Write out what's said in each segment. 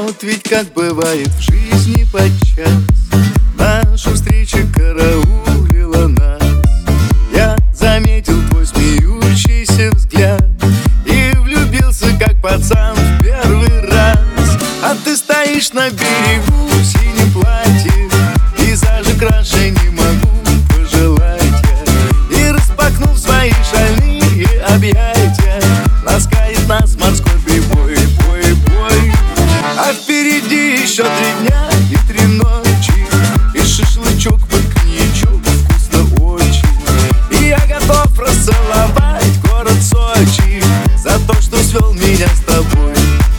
Вот ведь как бывает в жизни подчас, наша встреча караулила нас. Я заметил твой смеющийся взгляд и влюбился, как пацан, в первый раз. А ты стоишь на берегу в синем платье, пейзажи краше не могу пожелать я. И распахнув свои шальные объятия, ласкает нас морской прибой, бой, бой. А впереди еще 3 дня и 3 ночи, и шашлычок под коньячок, вкусно очень. И я готов расцеловать город Сочи за то, что свел меня с тобой.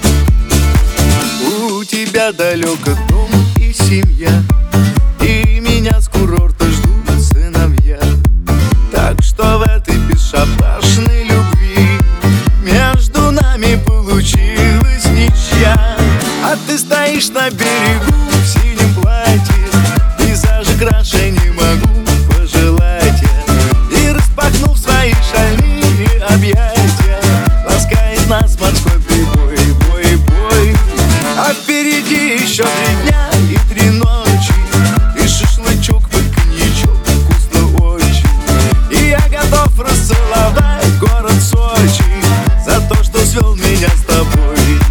У тебя далеко дом и семья, и меня с курорта ждут сыновья. Так что в этой бесшабашной любви между нами получилась ничья. А ты стоишь на берегу в синем платье, пейзажи краше не могу пожелать я. И распахнув свои шальные объятия, ласкает нас морской прибой, бой, бой. А впереди еще 3 дня и 3 ночи, и шашлычок под коньячок, вкусно очень. И я готов расцеловать город Сочи за то, что свел меня с тобой.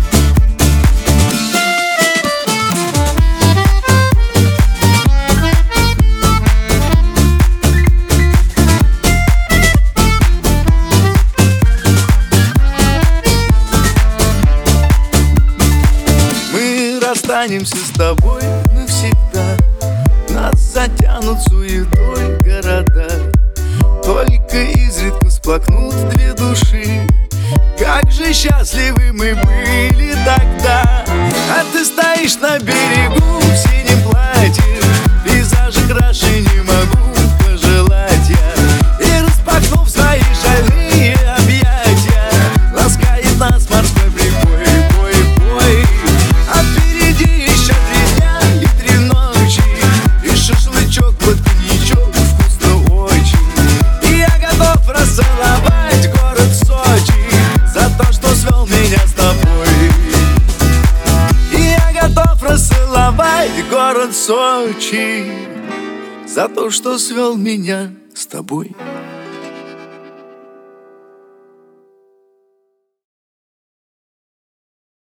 Останемся с тобой навсегда, нас затянут суетой города. Только изредка всплакнут 2 души. Как же счастливы мы были тогда. А ты стоишь на берегу в синем платье, пейзажи краше не могу пожелать я. И распахнув свои шальные объятия, ласкает нас морской прибой, бой, бой. А впереди еще 3 дня и 3 ночи, и шашлычок под коньячок, вкусно очень. И я готов расцеловать город Сочи за то, что свел меня с тобой. И я готов расцеловать город Сочи за то, что свел меня с тобой.